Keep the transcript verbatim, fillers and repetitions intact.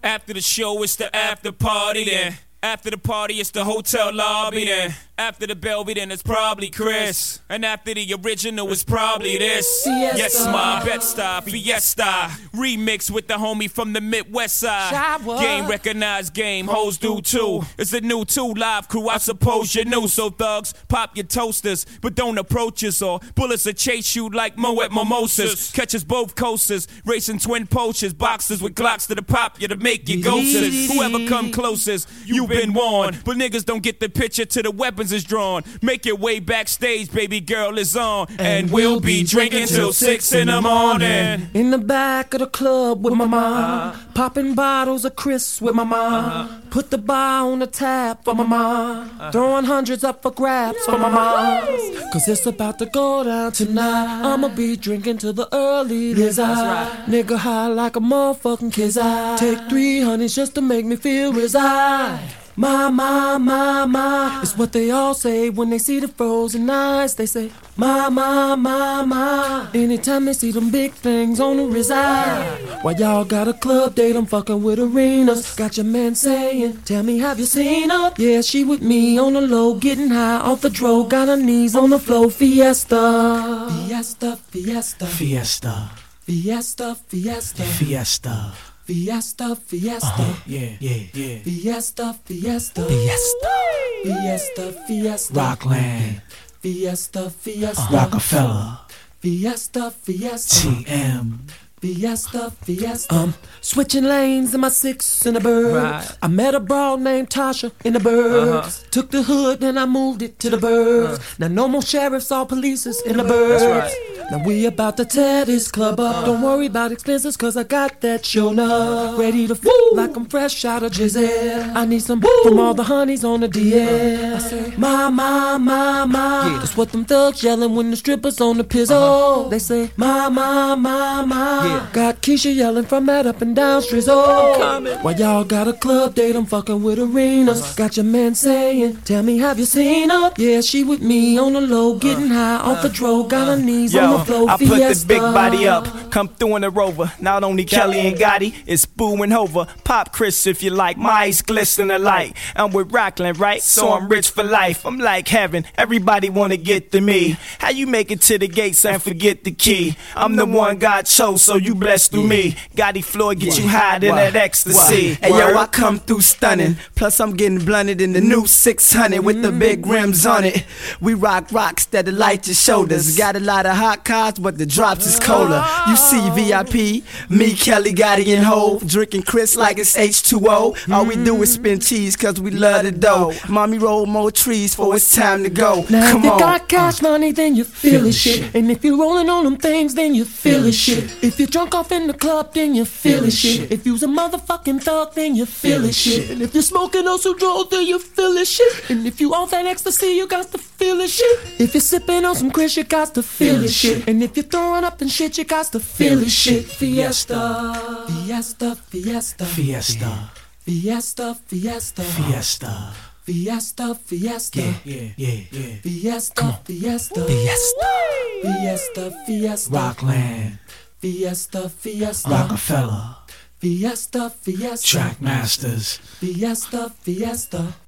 After the show, it's the after party then. After the party, it's the hotel lobby then. After the Belvy, then it's probably Chris. And after the original, it's probably this. Fiesta. Yes, ma, Bed-Stuy, Fiesta. Remix with the homie from the Midwest side. Shower. Game recognized game, hoes do too. It's a new two live crew, I suppose you knew. So thugs, pop your toasters, but don't approach us, or bullets will chase you like Moet Mimosas. Catch us both coasters, racing twin poachers, boxers with Glocks to the pop you to make you ghosters. Whoever come closest, you been warned. But niggas don't get the picture till the weapons is drawn. Make your way backstage, baby girl is on. And, and we'll be drinking till six in the morning. In the back of the club with my mom, popping bottles of Chris with my mom. Put the bar on the tap for my mom, throwing hundreds up for grabs for my mom. Cause it's about to go down tonight. I'ma be drinking till the early days. Right. Nigga high like a motherfucking kiss. I take three honeys just to make me feel reside. My, my, my, my, it's what they all say when they see the frozen eyes. They say, my, my, my, my, anytime they see them big things on the reside. While y'all got a club date, I'm fucking with arenas. Got your man saying, tell me, have you seen her? Yeah, she with me on the low, getting high off the dro. Got her knees on the floor, fiesta. Fiesta, fiesta. Fiesta. Fiesta, fiesta. Fiesta. Fiesta, fiesta, uh-huh. yeah, yeah, yeah. Fiesta, fiesta, fiesta, fiesta, fiesta, Rockland, fiesta, fiesta, uh, Rockefeller, fiesta, fiesta, T M. Fiesta, fiesta. Um, switching lanes in my six in the bird. Right. I met a broad named Tasha in the birds. Uh-huh. Took the hood, then I moved it to the birds. Uh-huh. Now no more sheriffs, all polices in the birds. That's right. Now we about to tear this club up. Uh-huh. Don't worry about expenses, cause I got that show now. Ready to woo like I'm fresh out of Giselle. I need some woo from all the honeys on the D L. I say, my, my, my, my. Yeah. That's what them thugs yelling when the strippers on the pizzle. Uh-huh. They say, my, my, my, my. Yeah. Got Keisha yelling from that up and down strizzle. While y'all got a club date, I'm fucking with arenas. Uh-huh. Got your man saying, tell me, have you seen her? Yeah, she with me on the low, getting high uh, off the dro. Got her knees Yo, on the floor. I Fiesta. Put the big body up, come through in the Rover. Not only Kelly and Gotti, it's Boo and Hova. Pop Chris if you like, my eyes glisten alike. I'm with Rockland, right? So I'm rich for life. I'm like heaven, everybody wanna get to me. How you make it to the gates and forget the key? I'm the one God chose, so you blessed through me. Gotti Floyd get you high in that ecstasy. Hey yo, I come through stunning. Plus I'm getting blunted in the new six hundred with the big rims on it. We rock rocks that'll light your shoulders. Got a lot of hot cars, but the drops is colder. You see V I P, me, Kelly, Gotti, and Hov, drinking Chris like it's H two O. All we do is spin cheese cause we love the dough. Mommy roll more trees for it's time to go. Now Come if you on. got cash money, then you feel it shit. And if you're rolling on them things, then you feel it shit. If you're drunk off in the club, then you feel it shit. If you's a motherfucking thug, then you feel it shit. And if you're smoking on some drugs, then you feel it shit. And if you off that ecstasy, you got to feel it shit. If you're sipping on some Chris, you got to feel it shit. And if you're throwing up and shit, you got to feel it shit. Fiesta, fiesta, fiesta, Fiesta, fiesta, fiesta, Fiesta, fiesta, fiesta, yeah, yeah, yeah, yeah. Fiesta, fiesta, Fiesta, fiesta, fiesta, Rockland, fiesta, fiesta, Rockefeller, fiesta, fiesta, Track Masters, fiesta, fiesta.